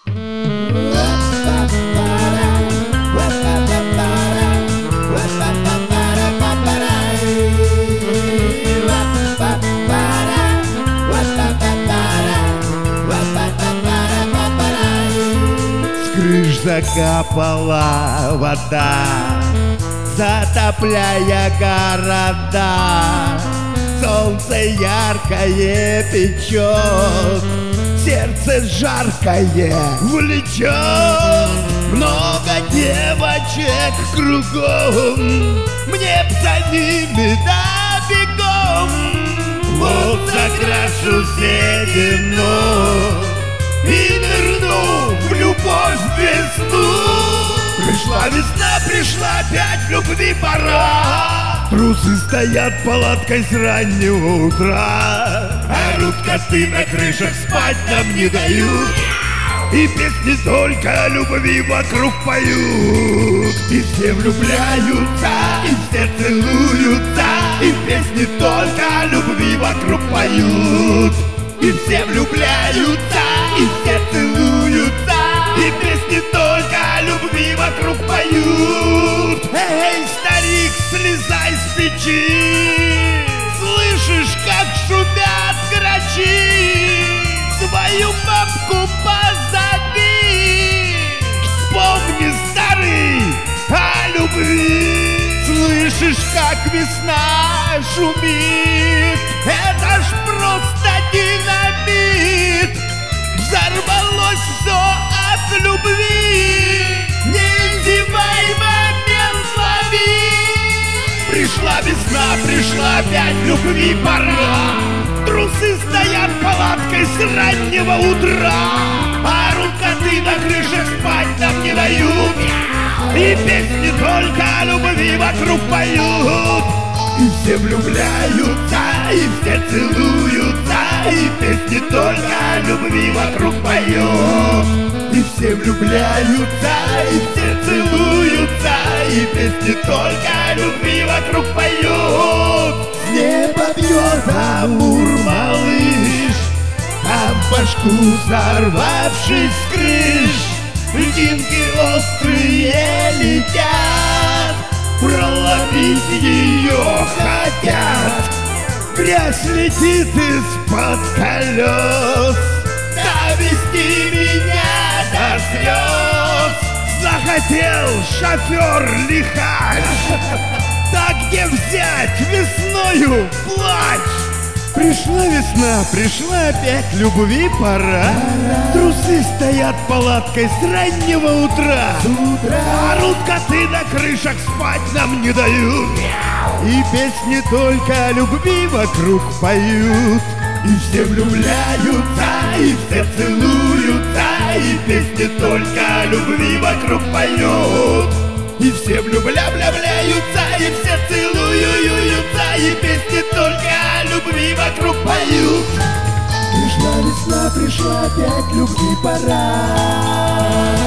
Крыш закапала вода, затопляя города. Солнце яркое печет, сердце жаркое влечет. Много девочек кругом, мне б за ними да бегом. Вот закрашу седину и нырну в любовь весну. Пришла весна, пришла опять любви пора. Трусы стоят палаткой с раннего утра. Орут коты на крышах, спать нам не дают. И песни только о любви вокруг поют. И все влюбляются, и все целуются. И песни только о любви вокруг поют. И все влюбляются, и все целуются. И песни только о любви вокруг поют. Эй, старик, слезай с печи, слышишь, как шумят грачи? Свою бабку позови, вспомни, старый, о любви. Слышишь, как весна шумит? Это ж просто динамит. Взорвалось все от любви. Не издевай, момент лови. Пришла весна, пришла опять любви пора. Трусы стоят палаткой с раннего утра. Орут коты на крышах, спать нам не дают. И песни только о любви вокруг поют. И все влюбляются, и все целуются. И песни только о любви вокруг поют. И все влюбляются, и все целуются. И песни только о любви вокруг поют. С неба бьет амур-малыш, а в башку взорвавшись с крыш. Льдинки острые летят, проломить ее хотят. Грязь летит из-под колес, довести меня до слез. Захотел шофер-лихач, да где взять весною плач? Пришла весна, пришла опять любви пора. Трусы стоят палаткой с раннего утра. Орут коты на крышах, спать нам не дают. И песни только о любви вокруг поют. И все влюбляются, и все целуются. И песни только о любви вокруг поют. И все влюбляются, и все целуются. И песни только о любви вокруг поют. Пришла весна, пришла опять любви пора.